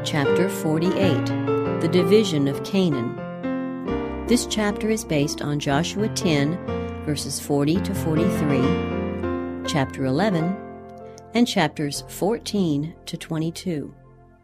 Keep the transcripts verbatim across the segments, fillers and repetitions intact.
Chapter forty-eight, The Division of Canaan. This chapter is based on Joshua ten, verses forty to forty-three, chapter eleven, and chapters fourteen to twenty-two.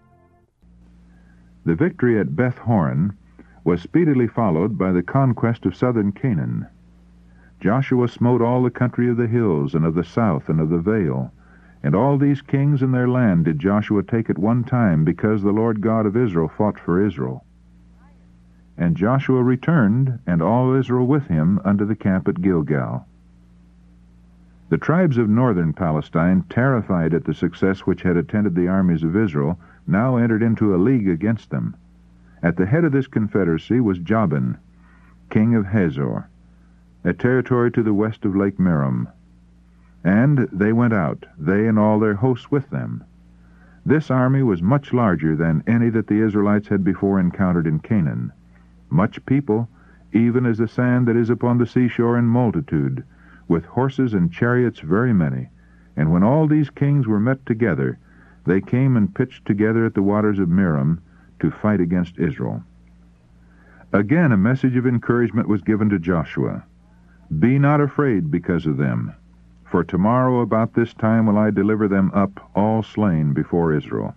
The victory at Beth Horon was speedily followed by the conquest of southern Canaan. Joshua smote all the country of the hills and of the south and of the vale, and all these kings in their land did Joshua take at one time, because the Lord God of Israel fought for Israel. And Joshua returned, and all Israel with him, unto the camp at Gilgal. The tribes of northern Palestine, terrified at the success which had attended the armies of Israel, now entered into a league against them. At the head of this confederacy was Jabin, king of Hazor, a territory to the west of Lake Merom. And they went out, they and all their hosts with them. This army was much larger than any that the Israelites had before encountered in Canaan. Much people, even as the sand that is upon the seashore in multitude, with horses and chariots very many. And when all these kings were met together, they came and pitched together at the waters of Merom to fight against Israel. Again a message of encouragement was given to Joshua. Be not afraid because of them, for tomorrow about this time will I deliver them up, all slain, before Israel.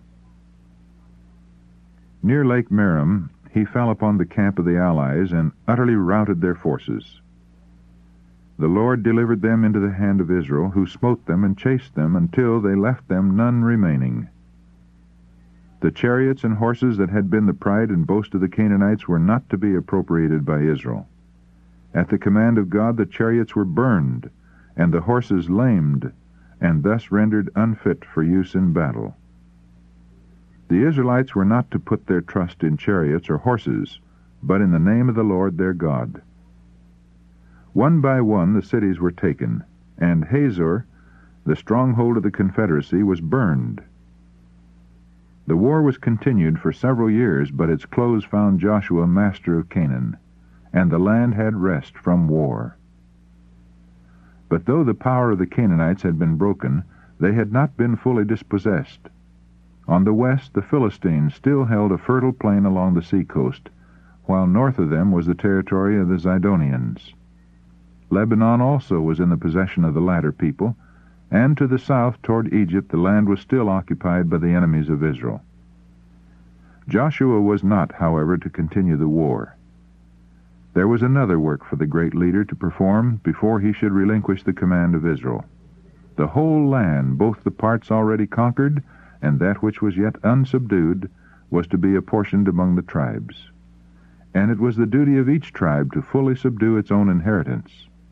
Near Lake Merom he fell upon the camp of the allies, and utterly routed their forces. The Lord delivered them into the hand of Israel, who smote them and chased them, until they left them none remaining. The chariots and horses that had been the pride and boast of the Canaanites were not to be appropriated by Israel. At the command of God the chariots were burned, and the horses lamed, and thus rendered unfit for use in battle. The Israelites were not to put their trust in chariots or horses, but in the name of the Lord their God. One by one the cities were taken, and Hazor, the stronghold of the confederacy, was burned. The war was continued for several years, but its close found Joshua master of Canaan, and the land had rest from war. But though the power of the Canaanites had been broken, they had not been fully dispossessed. On the west the Philistines still held a fertile plain along the seacoast, while north of them was the territory of the Zidonians. Lebanon also was in the possession of the latter people, and to the south toward Egypt the land was still occupied by the enemies of Israel. Joshua was not, however, to continue the war. There was another work for the great leader to perform before he should relinquish the command of Israel. The whole land, both the parts already conquered and that which was yet unsubdued, was to be apportioned among the tribes. And it was the duty of each tribe to fully subdue its own inheritance.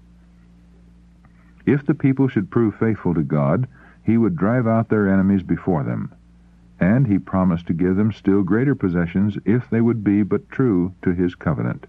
If the people should prove faithful to God, he would drive out their enemies before them, and he promised to give them still greater possessions if they would be but true to his covenant.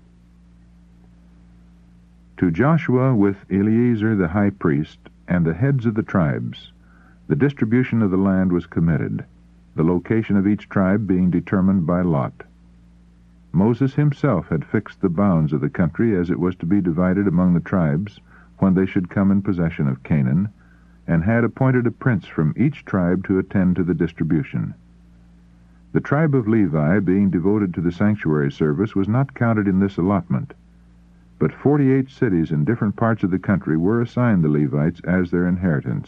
To Joshua, with Eleazar the high priest and the heads of the tribes, the distribution of the land was committed, the location of each tribe being determined by lot. Moses himself had fixed the bounds of the country as it was to be divided among the tribes when they should come in possession of Canaan, and had appointed a prince from each tribe to attend to the distribution. The tribe of Levi, being devoted to the sanctuary service, was not counted in this allotment, but forty-eight cities in different parts of the country were assigned the Levites as their inheritance.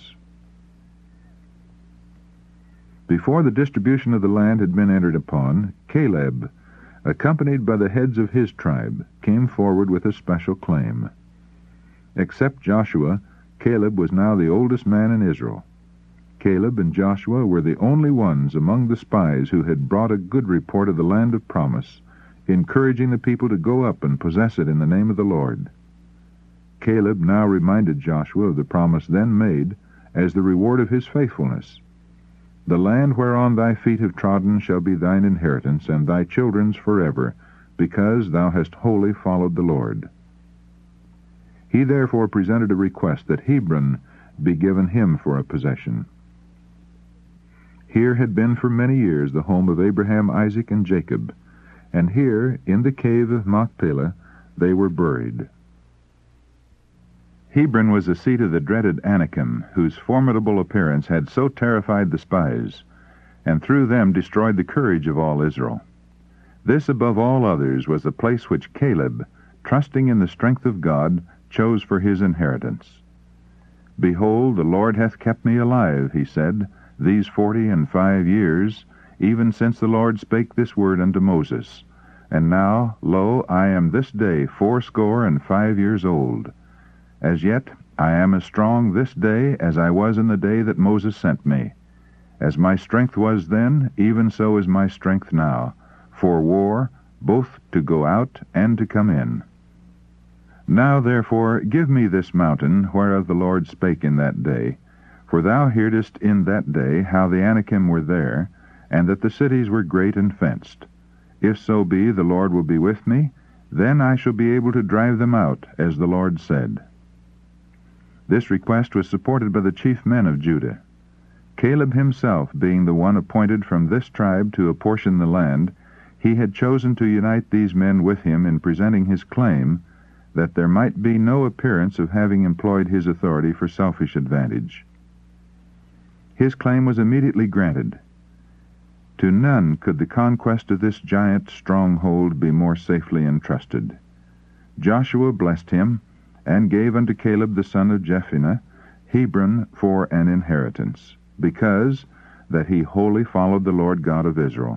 Before the distribution of the land had been entered upon, Caleb, accompanied by the heads of his tribe, came forward with a special claim. Except Joshua, Caleb was now the oldest man in Israel. Caleb and Joshua were the only ones among the spies who had brought a good report of the land of promise, encouraging the people to go up and possess it in the name of the Lord. Caleb now reminded Joshua of the promise then made as the reward of his faithfulness. The land whereon thy feet have trodden shall be thine inheritance, and thy children's forever, because thou hast wholly followed the Lord. He therefore presented a request that Hebron be given him for a possession. Here had been for many years the home of Abraham, Isaac, and Jacob, and here, in the cave of Machpelah, they were buried. Hebron was the seat of the dreaded Anakim, whose formidable appearance had so terrified the spies, and through them destroyed the courage of all Israel. This above all others was the place which Caleb, trusting in the strength of God, chose for his inheritance. Behold, the Lord hath kept me alive, he said, these forty and five years, even since the Lord spake this word unto Moses. And now, lo, I am this day fourscore and five years old. As yet I am as strong this day as I was in the day that Moses sent me. As my strength was then, even so is my strength now, for war, both to go out and to come in. Now therefore give me this mountain whereof the Lord spake in that day, for thou heardest in that day how the Anakim were there, and that the cities were great and fenced. If so be the Lord will be with me, then I shall be able to drive them out, as the Lord said. This request was supported by the chief men of Judah. Caleb himself, being the one appointed from this tribe to apportion the land, he had chosen to unite these men with him in presenting his claim, that there might be no appearance of having employed his authority for selfish advantage. His claim was immediately granted. To none could the conquest of this giant stronghold be more safely entrusted. Joshua blessed him, and gave unto Caleb the son of Jephunneh Hebron for an inheritance, because that he wholly followed the Lord God of Israel.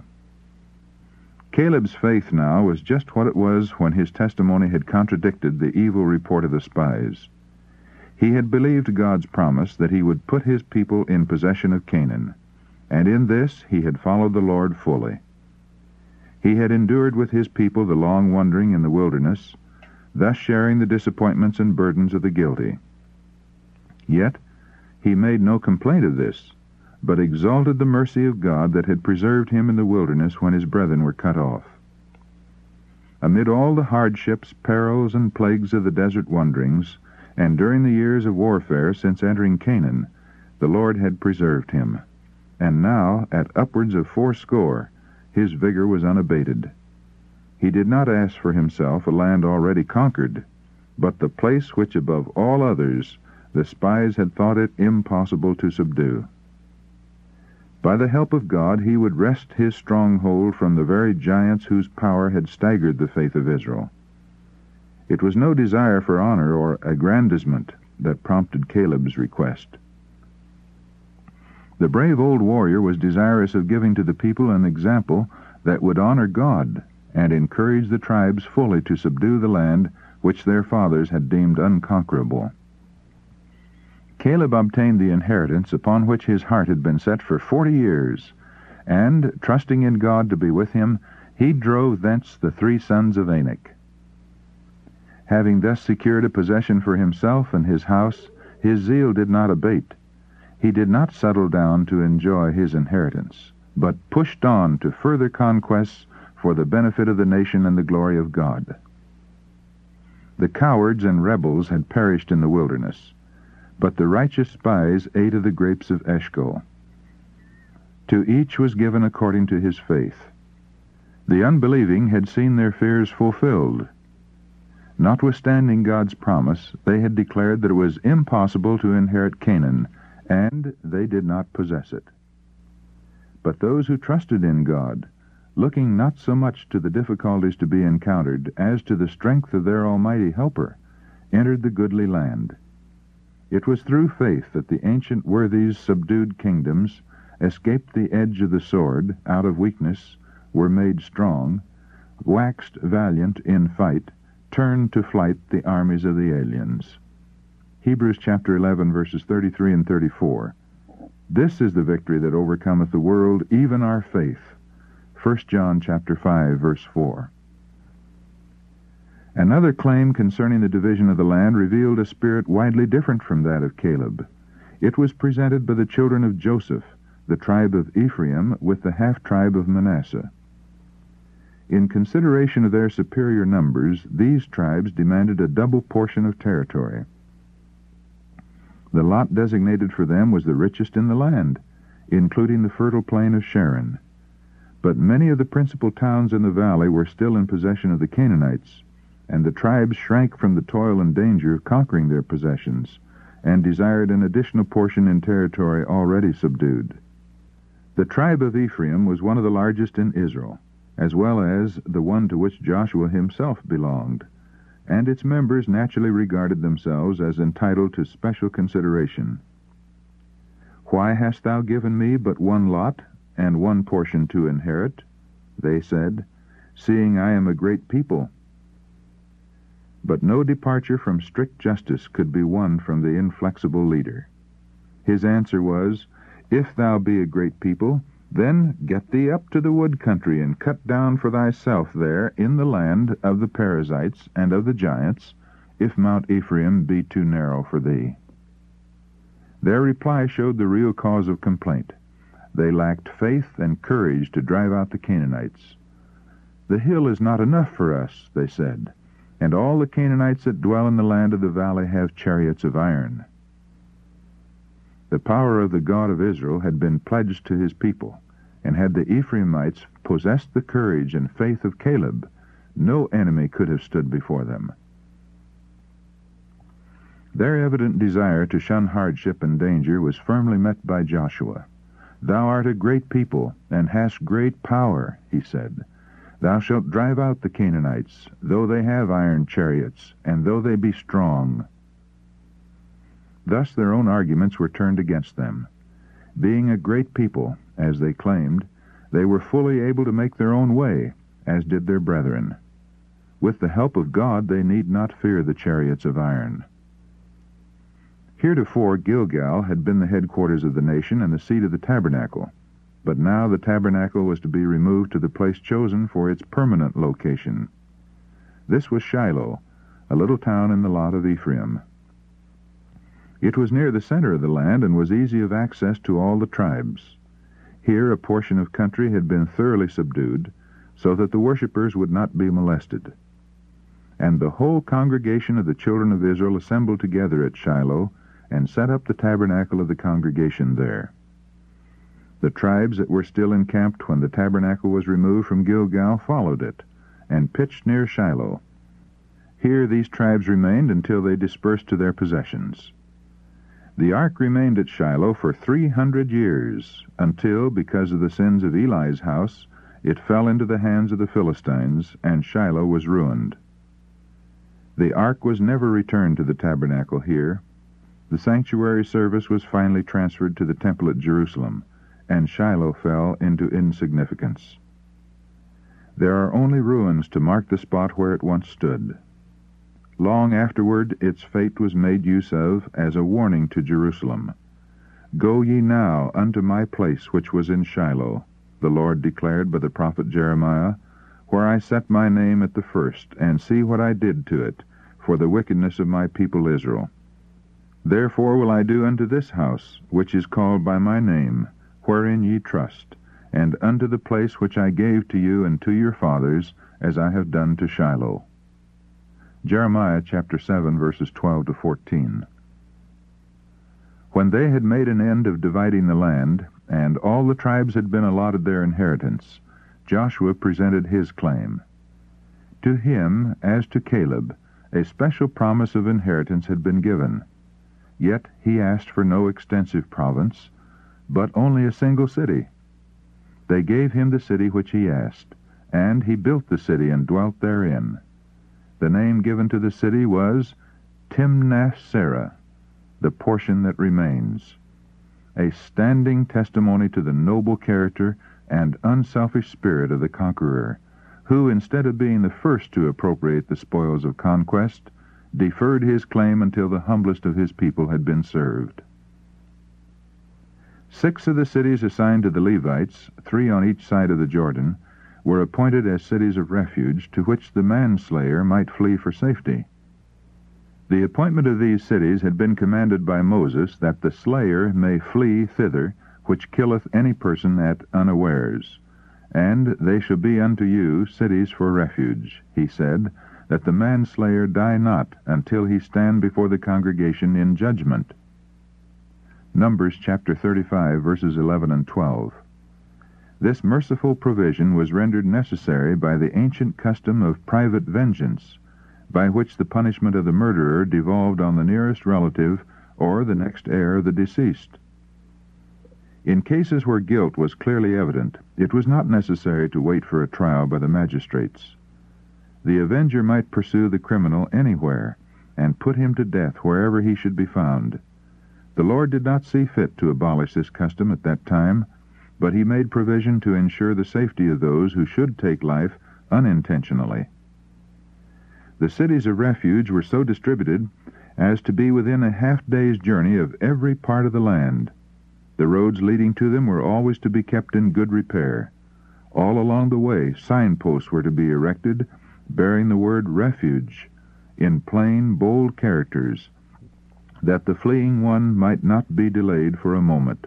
Caleb's faith now was just what it was when his testimony had contradicted the evil report of the spies. He had believed God's promise that he would put his people in possession of Canaan, and in this he had followed the Lord fully. He had endured with his people the long wandering in the wilderness, thus sharing the disappointments and burdens of the guilty. Yet he made no complaint of this, but exalted the mercy of God that had preserved him in the wilderness when his brethren were cut off. Amid all the hardships, perils, and plagues of the desert wanderings, and during the years of warfare since entering Canaan, the Lord had preserved him. And now, at upwards of fourscore, his vigor was unabated. He did not ask for himself a land already conquered, but the place which above all others the spies had thought it impossible to subdue. By the help of God he would wrest his stronghold from the very giants whose power had staggered the faith of Israel. It was no desire for honor or aggrandizement that prompted Caleb's request. The brave old warrior was desirous of giving to the people an example that would honor God and encourage the tribes fully to subdue the land which their fathers had deemed unconquerable. Caleb obtained the inheritance upon which his heart had been set for forty years, and, trusting in God to be with him, he drove thence the three sons of Anak. Having thus secured a possession for himself and his house, his zeal did not abate. He did not settle down to enjoy his inheritance, but pushed on to further conquests for the benefit of the nation and the glory of God. The cowards and rebels had perished in the wilderness, but the righteous spies ate of the grapes of Eshcol. To each was given according to his faith. The unbelieving had seen their fears fulfilled. Notwithstanding God's promise, they had declared that it was impossible to inherit Canaan, and they did not possess it. But those who trusted in God, looking not so much to the difficulties to be encountered as to the strength of their almighty helper, entered the goodly land. It was through faith that the ancient worthies subdued kingdoms, escaped the edge of the sword, out of weakness, were made strong, waxed valiant in fight, turned to flight the armies of the aliens. Hebrews chapter eleven, verses thirty-three and thirty-four. This is the victory that overcometh the world, even our faith. First John chapter five, verse four. Another claim concerning the division of the land revealed a spirit widely different from that of Caleb. It was presented by the children of Joseph, the tribe of Ephraim, with the half-tribe of Manasseh. In consideration of their superior numbers, these tribes demanded a double portion of territory. The lot designated for them was the richest in the land, including the fertile plain of Sharon. But many of the principal towns in the valley were still in possession of the Canaanites, and the tribes shrank from the toil and danger of conquering their possessions, and desired an additional portion in territory already subdued. The tribe of Ephraim was one of the largest in Israel, as well as the one to which Joshua himself belonged, and its members naturally regarded themselves as entitled to special consideration. "Why hast thou given me but one lot, and one portion to inherit?" they said, "seeing I am a great people." But no departure from strict justice could be won from the inflexible leader. His answer was, "If thou be a great people, then get thee up to the wood country, and cut down for thyself there in the land of the Perizzites and of the giants, if Mount Ephraim be too narrow for thee." Their reply showed the real cause of complaint. They lacked faith and courage to drive out the Canaanites. "The hill is not enough for us," they said, "and all the Canaanites that dwell in the land of the valley have chariots of iron." The power of the God of Israel had been pledged to his people, and had the Ephraimites possessed the courage and faith of Caleb, no enemy could have stood before them. Their evident desire to shun hardship and danger was firmly met by Joshua. "Thou art a great people, and hast great power," he said. "Thou shalt drive out the Canaanites, though they have iron chariots, and though they be strong." Thus their own arguments were turned against them. Being a great people, as they claimed, they were fully able to make their own way, as did their brethren. With the help of God they need not fear the chariots of iron. Heretofore Gilgal had been the headquarters of the nation and the seat of the tabernacle, but now the tabernacle was to be removed to the place chosen for its permanent location. This was Shiloh, a little town in the lot of Ephraim. It was near the center of the land and was easy of access to all the tribes. Here a portion of country had been thoroughly subdued, so that the worshippers would not be molested. And the whole congregation of the children of Israel assembled together at Shiloh, and set up the tabernacle of the congregation there. The tribes that were still encamped when the tabernacle was removed from Gilgal followed it, and pitched near Shiloh. Here these tribes remained until they dispersed to their possessions. The ark remained at Shiloh for three hundred years, until, because of the sins of Eli's house, it fell into the hands of the Philistines, and Shiloh was ruined. The ark was never returned to the tabernacle here. The sanctuary service was finally transferred to the temple at Jerusalem, and Shiloh fell into insignificance. There are only ruins to mark the spot where it once stood. Long afterward its fate was made use of as a warning to Jerusalem. "Go ye now unto my place which was in Shiloh," the Lord declared by the prophet Jeremiah, "where I set my name at the first, and see what I did to it, for the wickedness of my people Israel. Therefore will I do unto this house, which is called by my name, wherein ye trust, and unto the place which I gave to you and to your fathers, as I have done to Shiloh." Jeremiah chapter seven, verses twelve to fourteen. When they had made an end of dividing the land, and all the tribes had been allotted their inheritance, Joshua presented his claim. To him, as to Caleb, a special promise of inheritance had been given. Yet he asked for no extensive province, but only a single city. They gave him the city which he asked, and he built the city and dwelt therein. The name given to the city was Timnath-Serah, the portion that remains, a standing testimony to the noble character and unselfish spirit of the conqueror, who, instead of being the first to appropriate the spoils of conquest, deferred his claim until the humblest of his people had been served. Six of the cities assigned to the Levites, three on each side of the Jordan, were appointed as cities of refuge to which the manslayer might flee for safety. The appointment of these cities had been commanded by Moses, that the slayer may flee thither, which killeth any person at unawares. And they shall be unto you cities for refuge, he said, that the manslayer die not until he stand before the congregation in judgment. Numbers chapter thirty-five, verses eleven and twelve. This merciful provision was rendered necessary by the ancient custom of private vengeance, by which the punishment of the murderer devolved on the nearest relative or the next heir of the deceased. In cases where guilt was clearly evident, it was not necessary to wait for a trial by the magistrates. The avenger might pursue the criminal anywhere and put him to death wherever he should be found. The Lord did not see fit to abolish this custom at that time, but he made provision to ensure the safety of those who should take life unintentionally. The cities of refuge were so distributed as to be within a half-day's journey of every part of the land. The roads leading to them were always to be kept in good repair. All along the way, signposts were to be erected, bearing the word refuge, in plain, bold characters, that the fleeing one might not be delayed for a moment.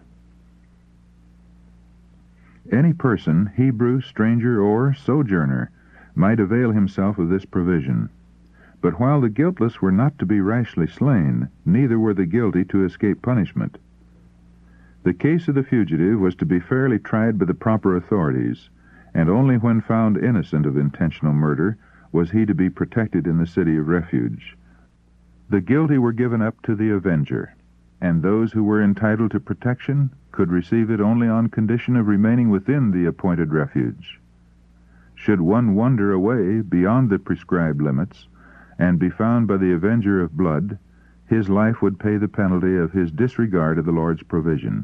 Any person, Hebrew, stranger, or sojourner, might avail himself of this provision. But while the guiltless were not to be rashly slain, neither were the guilty to escape punishment. The case of the fugitive was to be fairly tried by the proper authorities, and only when found innocent of intentional murder was he to be protected in the city of refuge. The guilty were given up to the avenger, and those who were entitled to protection could receive it only on condition of remaining within the appointed refuge. Should one wander away beyond the prescribed limits and be found by the avenger of blood, his life would pay the penalty of his disregard of the Lord's provision.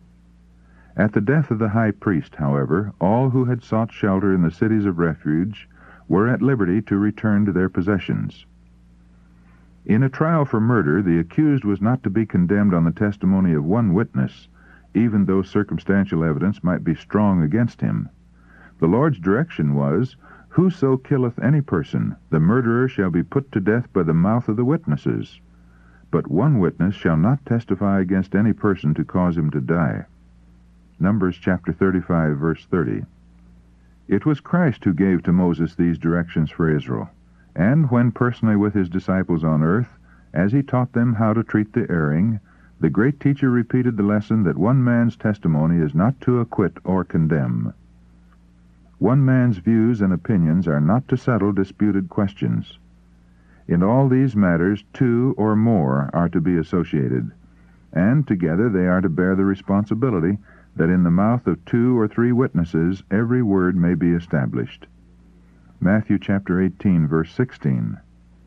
At the death of the high priest, however, all who had sought shelter in the cities of refuge were at liberty to return to their possessions. In a trial for murder, the accused was not to be condemned on the testimony of one witness, even though circumstantial evidence might be strong against him. The Lord's direction was, "Whoso killeth any person, the murderer shall be put to death by the mouth of the witnesses. But one witness shall not testify against any person to cause him to die." Numbers chapter thirty-five, verse thirty. It was Christ who gave to Moses these directions for Israel, and when personally with his disciples on earth, as he taught them how to treat the erring, the great teacher repeated the lesson that one man's testimony is not to acquit or condemn. One man's views and opinions are not to settle disputed questions. In all these matters, two or more are to be associated, and together they are to bear the responsibility that in the mouth of two or three witnesses every word may be established. Matthew chapter eighteen, verse sixteen.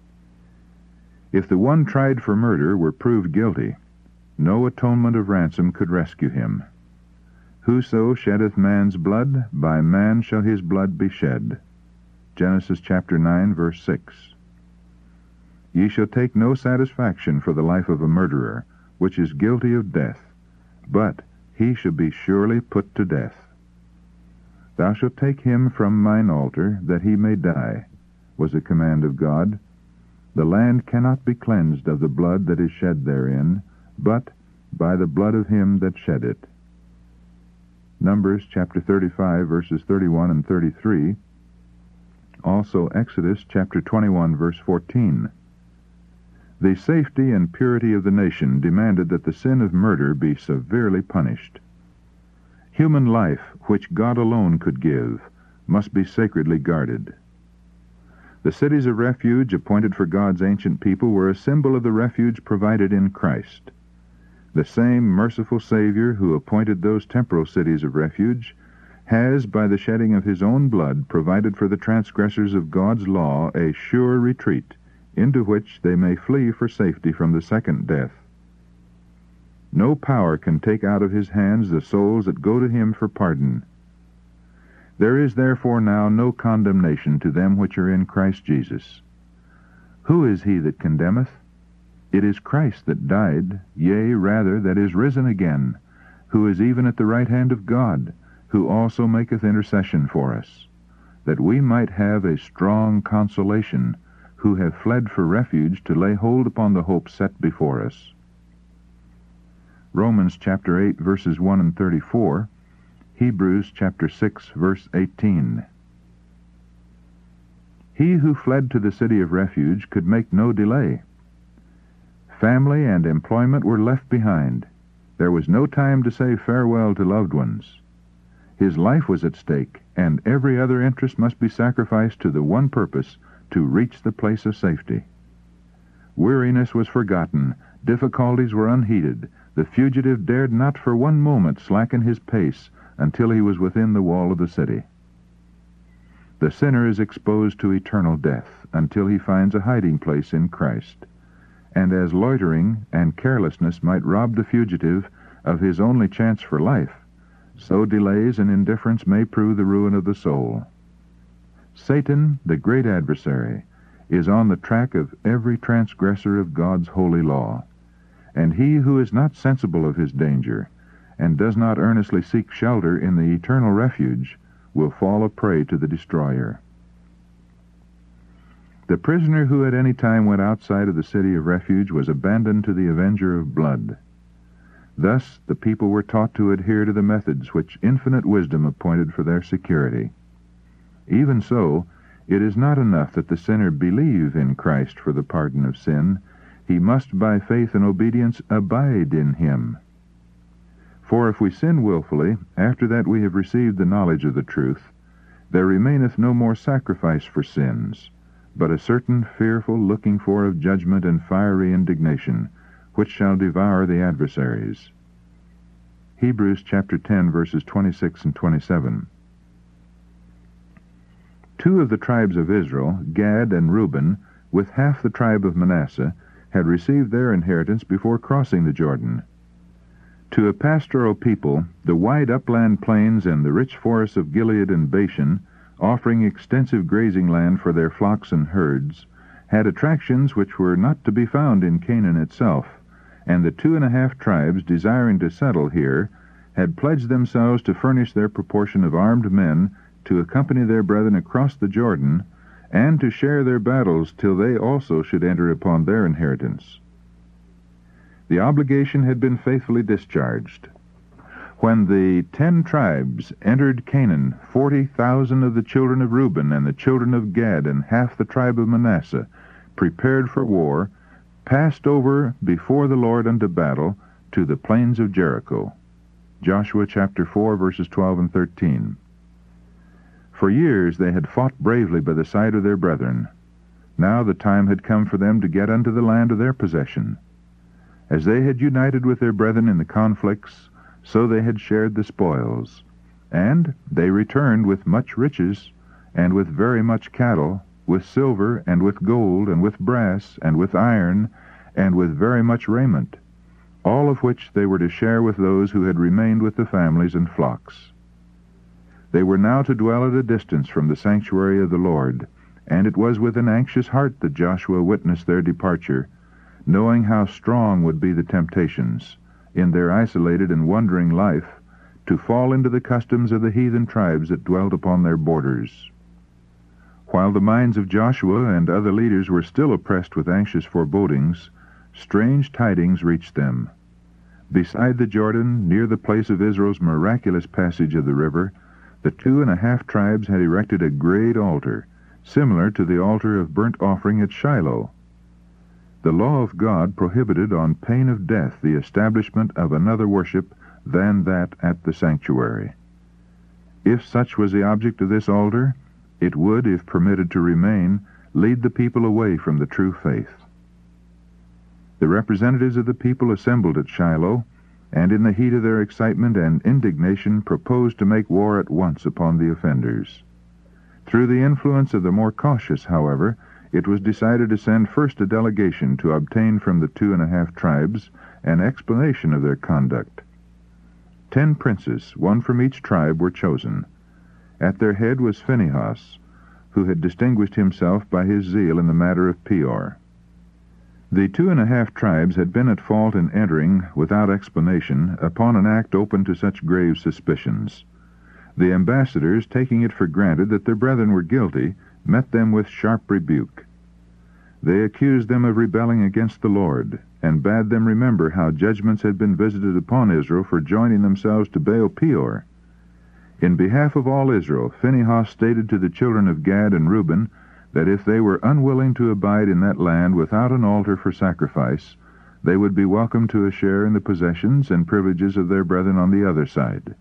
If the one tried for murder were proved guilty, no atonement of ransom could rescue him. Whoso sheddeth man's blood, by man shall his blood be shed. Genesis chapter nine, verse six. Ye shall take no satisfaction for the life of a murderer, which is guilty of death, but he shall be surely put to death. Thou shalt take him from mine altar, that he may die, was a command of God. The land cannot be cleansed of the blood that is shed therein, but by the blood of him that shed it. Numbers chapter thirty-five, verses thirty-one and thirty-three. Also Exodus chapter twenty-one, verse fourteen. The safety and purity of the nation demanded that the sin of murder be severely punished. Human life, which God alone could give, must be sacredly guarded. The cities of refuge appointed for God's ancient people were a symbol of the refuge provided in Christ. The same merciful Savior who appointed those temporal cities of refuge has, by the shedding of his own blood, provided for the transgressors of God's law a sure retreat, into which they may flee for safety from the second death. No power can take out of his hands the souls that go to him for pardon. There is therefore now no condemnation to them which are in Christ Jesus. Who is he that condemneth? It is Christ that died, yea, rather, that is risen again, who is even at the right hand of God, who also maketh intercession for us, that we might have a strong consolation, who have fled for refuge to lay hold upon the hope set before us. Romans chapter eight, verses one and thirty-four, Hebrews chapter six, verse eighteen. He who fled to the city of refuge could make no delay. Family and employment were left behind. There was no time to say farewell to loved ones. His life was at stake, and every other interest must be sacrificed to the one purpose, to reach the place of safety. Weariness was forgotten, difficulties were unheeded, The fugitive dared not for one moment slacken his pace until he was within the wall of the city. The sinner is exposed to eternal death until he finds a hiding place in Christ. And as loitering and carelessness might rob the fugitive of his only chance for life, so delays and indifference may prove the ruin of the soul. Satan, the great adversary, is on the track of every transgressor of God's holy law, and he who is not sensible of his danger and does not earnestly seek shelter in the eternal refuge will fall a prey to the destroyer. The prisoner who at any time went outside of the city of refuge was abandoned to the avenger of blood. Thus the people were taught to adhere to the methods which infinite wisdom appointed for their security. Even so, it is not enough that the sinner believe in Christ for the pardon of sin. He must by faith and obedience abide in him. For if we sin wilfully, after that we have received the knowledge of the truth, there remaineth no more sacrifice for sins, but a certain fearful looking for of judgment and fiery indignation, which shall devour the adversaries. Hebrews chapter ten, verses twenty-six and twenty-seven. Two of the tribes of Israel, Gad and Reuben, with half the tribe of Manasseh, had received their inheritance before crossing the Jordan. To a pastoral people, the wide upland plains and the rich forests of Gilead and Bashan, offering extensive grazing land for their flocks and herds, had attractions which were not to be found in Canaan itself, and the two and a half tribes desiring to settle here had pledged themselves to furnish their proportion of armed men to accompany their brethren across the Jordan, and to share their battles till they also should enter upon their inheritance. The obligation had been faithfully discharged. When the ten tribes entered Canaan, forty thousand of the children of Reuben and the children of Gad and half the tribe of Manasseh, prepared for war, passed over before the Lord unto battle to the plains of Jericho. Joshua chapter four, verses twelve and thirteen. For years they had fought bravely by the side of their brethren. Now the time had come for them to get unto the land of their possession. As they had united with their brethren in the conflicts, so they had shared the spoils. And they returned with much riches, and with very much cattle, with silver, and with gold, and with brass, and with iron, and with very much raiment, all of which they were to share with those who had remained with the families and flocks. They were now to dwell at a distance from the sanctuary of the Lord, and it was with an anxious heart that Joshua witnessed their departure, knowing how strong would be the temptations, in their isolated and wandering life, to fall into the customs of the heathen tribes that dwelt upon their borders. While the minds of Joshua and other leaders were still oppressed with anxious forebodings, strange tidings reached them. Beside the Jordan, near the place of Israel's miraculous passage of the river, the two and a half tribes had erected a great altar, similar to the altar of burnt offering at Shiloh. The law of God prohibited on pain of death the establishment of another worship than that at the sanctuary. If such was the object of this altar, it would, if permitted to remain, lead the people away from the true faith. The representatives of the people assembled at Shiloh, and in the heat of their excitement and indignation proposed to make war at once upon the offenders. Through the influence of the more cautious, however, it was decided to send first a delegation to obtain from the two and a half tribes an explanation of their conduct. Ten princes, one from each tribe, were chosen. At their head was Phinehas, who had distinguished himself by his zeal in the matter of Peor. The two and a half tribes had been at fault in entering, without explanation, upon an act open to such grave suspicions. The ambassadors, taking it for granted that their brethren were guilty, met them with sharp rebuke. They accused them of rebelling against the Lord, and bade them remember how judgments had been visited upon Israel for joining themselves to Baal Peor. In behalf of all Israel, Phinehas stated to the children of Gad and Reuben that if they were unwilling to abide in that land without an altar for sacrifice, they would be welcome to a share in the possessions and privileges of their brethren on the other side.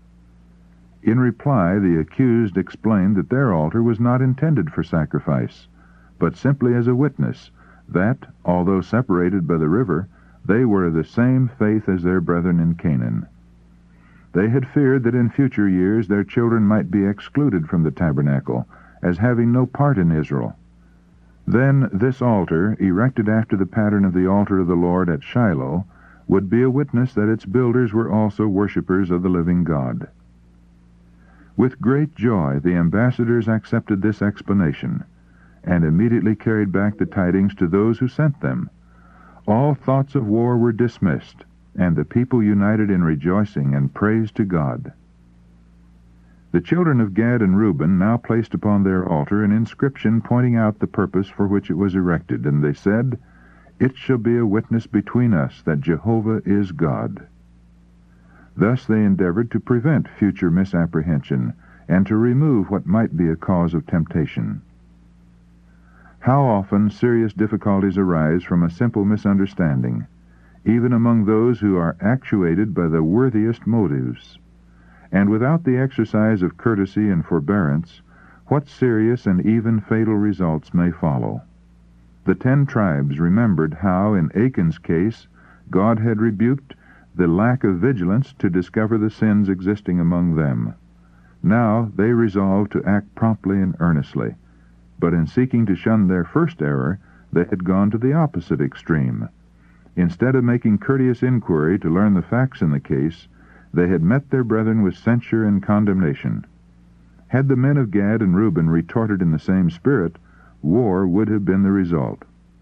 In reply, the accused explained that their altar was not intended for sacrifice, but simply as a witness that, although separated by the river, They were of the same faith as their brethren in Canaan. They had feared that in future years their children might be excluded from the tabernacle, as having no part in Israel. Then this altar, erected after the pattern of the altar of the Lord at Shiloh, would be a witness that its builders were also worshippers of the living God. With great joy the ambassadors accepted this explanation, and immediately carried back the tidings to those who sent them. All thoughts of war were dismissed, and the people united in rejoicing and praise to God. The children of Gad and Reuben now placed upon their altar an inscription pointing out the purpose for which it was erected, and they said, "It shall be a witness between us that Jehovah is God." Thus they endeavored to prevent future misapprehension, and to remove what might be a cause of temptation. How often serious difficulties arise from a simple misunderstanding, even among those who are actuated by the worthiest motives. And without the exercise of courtesy and forbearance, what serious and even fatal results may follow. The ten tribes remembered how, in Achan's case, God had rebuked the lack of vigilance to discover the sins existing among them. Now they resolved to act promptly and earnestly, but in seeking to shun their first error, they had gone to the opposite extreme. Instead of making courteous inquiry to learn the facts in the case, they had met their brethren with censure and condemnation. Had the men of Gad and Reuben retorted in the same spirit, war would have been the result.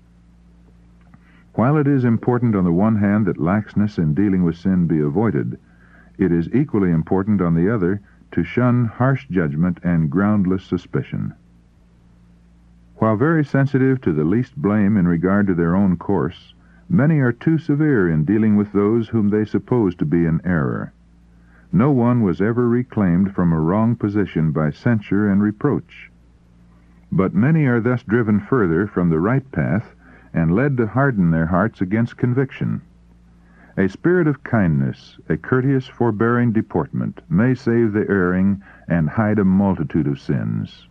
While it is important on the one hand that laxness in dealing with sin be avoided, it is equally important on the other to shun harsh judgment and groundless suspicion. While very sensitive to the least blame in regard to their own course, many are too severe in dealing with those whom they suppose to be in error. No one was ever reclaimed from a wrong position by censure and reproach. But many are thus driven further from the right path and led to harden their hearts against conviction. A spirit of kindness, a courteous, forbearing deportment, may save the erring and hide a multitude of sins.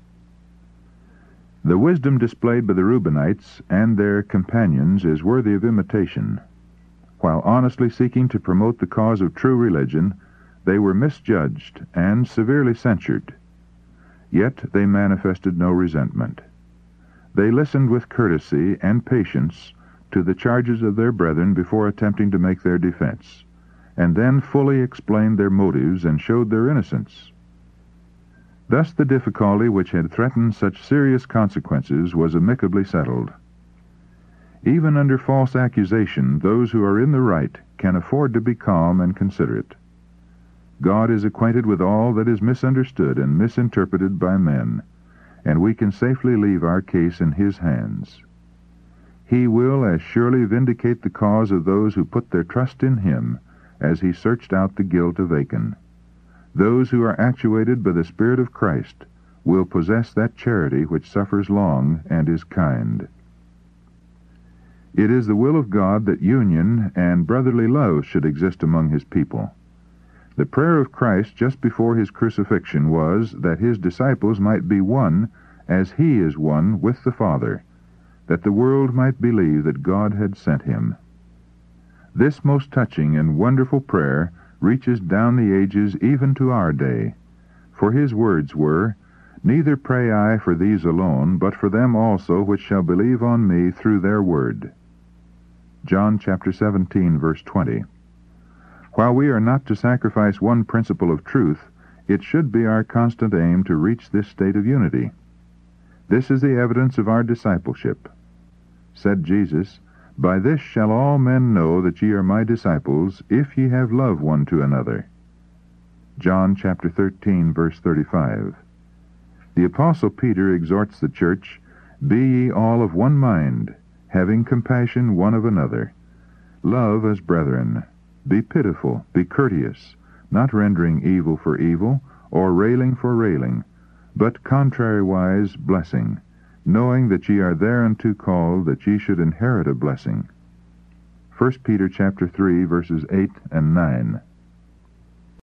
The wisdom displayed by the Reubenites and their companions is worthy of imitation. While honestly seeking to promote the cause of true religion, they were misjudged and severely censured. Yet they manifested no resentment. They listened with courtesy and patience to the charges of their brethren before attempting to make their defense, and then fully explained their motives and showed their innocence. Thus the difficulty which had threatened such serious consequences was amicably settled. Even under false accusation, those who are in the right can afford to be calm and considerate. God is acquainted with all that is misunderstood and misinterpreted by men, and we can safely leave our case in His hands. He will as surely vindicate the cause of those who put their trust in Him as He searched out the guilt of Achan. Those who are actuated by the Spirit of Christ will possess that charity which suffers long and is kind. It is the will of God that union and brotherly love should exist among His people. The prayer of Christ just before His crucifixion was that His disciples might be one as He is one with the Father, that the world might believe that God had sent Him. This most touching and wonderful prayer reaches down the ages even to our day, for His words were, "Neither pray I for these alone, but for them also which shall believe on me through their word." John chapter seventeen, verse twenty. While we are not to sacrifice one principle of truth, it should be our constant aim to reach this state of unity. This is the evidence of our discipleship. Said Jesus, "By this shall all men know that ye are my disciples, if ye have love one to another." John chapter thirteen, verse thirty-five. The Apostle Peter exhorts the church, "Be ye all of one mind, having compassion one of another. Love as brethren. Be pitiful, be courteous, not rendering evil for evil, or railing for railing, but contrariwise blessing, knowing that ye are thereunto called, that ye should inherit a blessing." First Peter chapter three, verses eight and nine.